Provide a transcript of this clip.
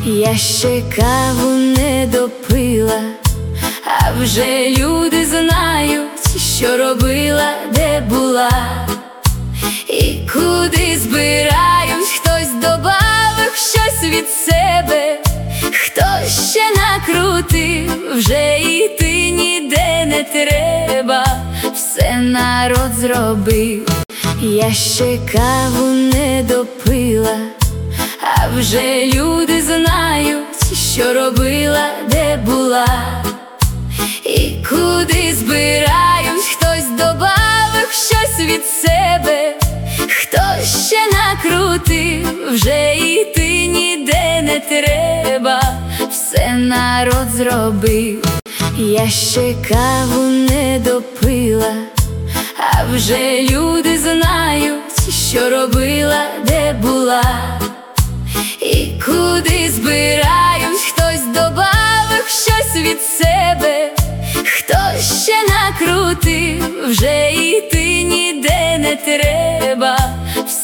Я ще каву не допила, а вже люди знають, що робила, де була і куди збираюсь. Хтось добавив щось від себе, хтось ще накрутив, вже йти ніде не треба, все народ зробив. Я ще каву не допила, а вже люди знають, що робила, де була і куди збираюсь. Хтось добавив щось від себе, хтось ще накрутив, вже йти ніде не треба, все народ зробив. Я ще каву не допила, а вже люди знають, що робила, де була і куди збираюсь. Хтось добавив щось від себе, хтось ще накрутив, вже йти ніде не треба.